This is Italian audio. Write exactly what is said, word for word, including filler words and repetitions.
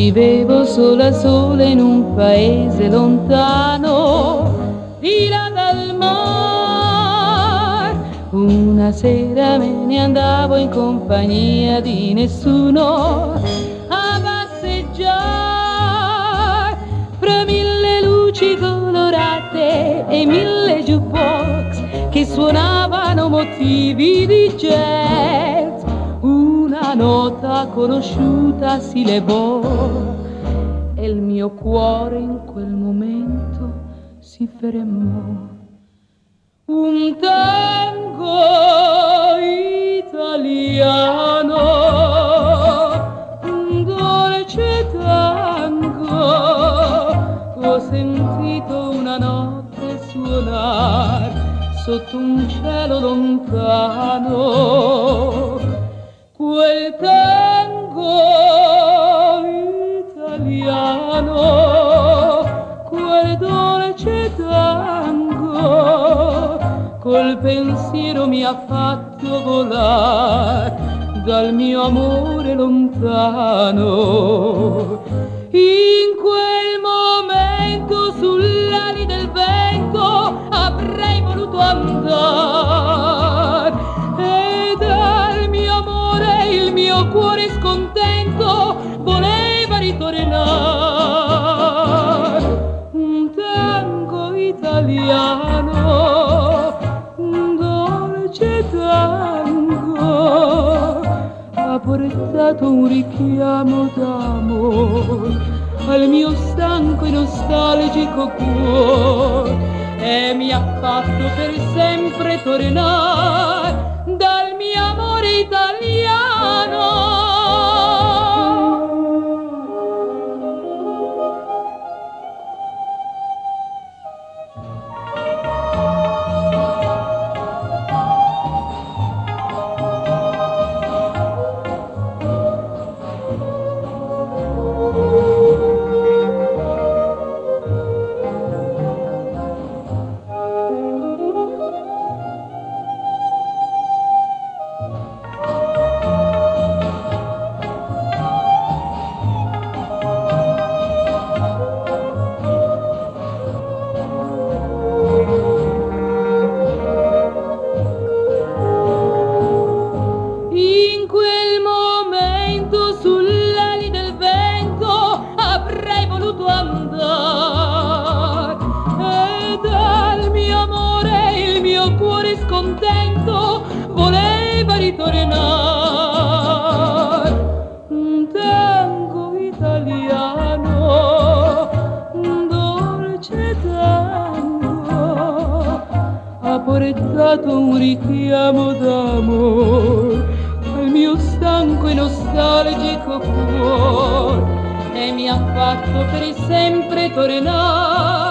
vivevo sola sola in un paese lontano, di là dal mar. Una sera me ne andavo in compagnia di nessuno a passeggiare fra mille luci colorate e mille jukebox che suonavano motivi di jazz. Una nota conosciuta si levò e il mio cuore in quel momento si fermò. Un tango italiano, un dolce tango, ho sentito una notte suonar sotto un cielo lontano. Quel tango italiano, quel dolce tango, col pensiero mi ha fatto volar dal mio amore lontano. In quel momento sull'ali del vento avrei voluto andare e dal mio amore il mio cuore scontento voleva ritornare. Un tango italiano, un dolce tango, ha portato un richiamo d'amore al mio stanco e nostalgico cuore e mi ha fatto per sempre tornare dal mio amore italiano. Scontento voleva ritornare. Un tango italiano, un dolce tango, ha portato un richiamo d'amore al mio stanco e nostalgico cuore e mi ha fatto per sempre tornare